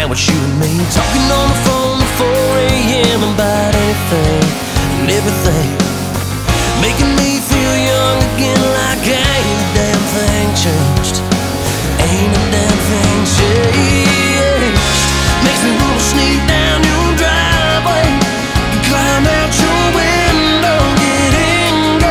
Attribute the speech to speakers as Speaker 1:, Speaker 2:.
Speaker 1: now it's you and me, talking on the phone at 4 a.m. about anything and everything, making me